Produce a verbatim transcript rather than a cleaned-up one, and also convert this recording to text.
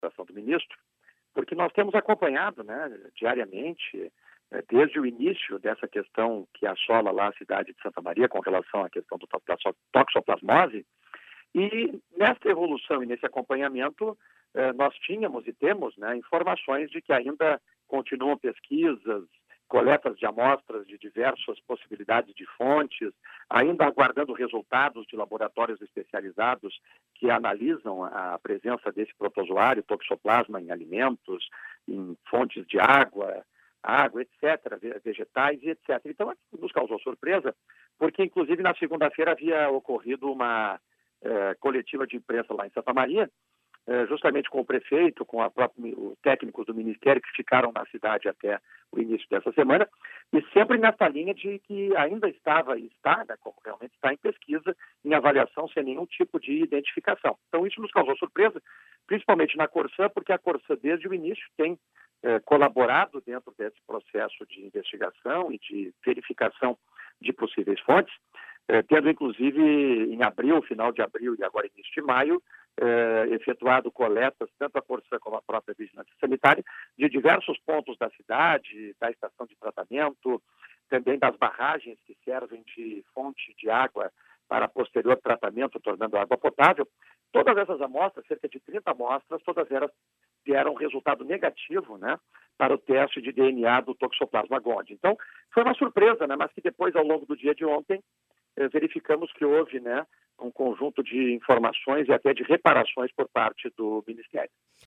administração do ministro, porque nós temos acompanhado, né, diariamente, desde o início dessa questão que assola lá a cidade de Santa Maria com relação à questão do toxoplasmose, e nessa evolução e nesse acompanhamento, nós tínhamos e temos, né, informações de que ainda continuam pesquisas, coletas de amostras de diversas possibilidades de fontes, ainda aguardando resultados de laboratórios especializados que analisam a presença desse protozoário, toxoplasma, em alimentos, em fontes de água, água, etcétera, vegetais e etcétera. Então, nos causou surpresa, porque, inclusive, na segunda-feira havia ocorrido uma eh, coletiva de imprensa lá em Santa Maria, justamente com o prefeito, com a própria, os técnicos do Ministério que ficaram na cidade até o início dessa semana, e sempre nessa linha de que ainda estava e está, né, como realmente está em pesquisa, em avaliação sem nenhum tipo de identificação. Então isso nos causou surpresa, principalmente na Corsã, porque a Corsã desde o início tem eh, colaborado dentro desse processo de investigação e de verificação de possíveis fontes, eh, tendo inclusive em abril, final de abril e agora início de maio, Eh, efetuado coletas, tanto a Corsã como a própria Vigilância Sanitária, de diversos pontos da cidade, da estação de tratamento, também das barragens que servem de fonte de água para posterior tratamento, tornando a água potável. Todas essas amostras, cerca de trinta amostras, todas elas deram resultado negativo, né, para o teste de D N A do Toxoplasma gondii. Então, foi uma surpresa, né, mas que depois, ao longo do dia de ontem, eh, verificamos que houve, né, um conjunto de informações e até de reparações por parte do Ministério.